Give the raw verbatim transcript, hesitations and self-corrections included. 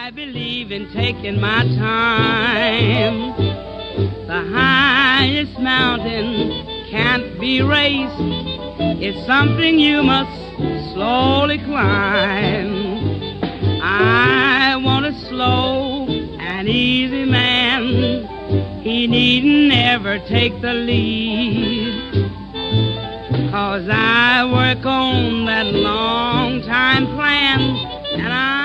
I believe in taking my time. The highest mountain can't be raced. It's something you must slowly climb. I want a slow and easy man. He needn't ever take the lead. 'Cause I work on that long time plan, and I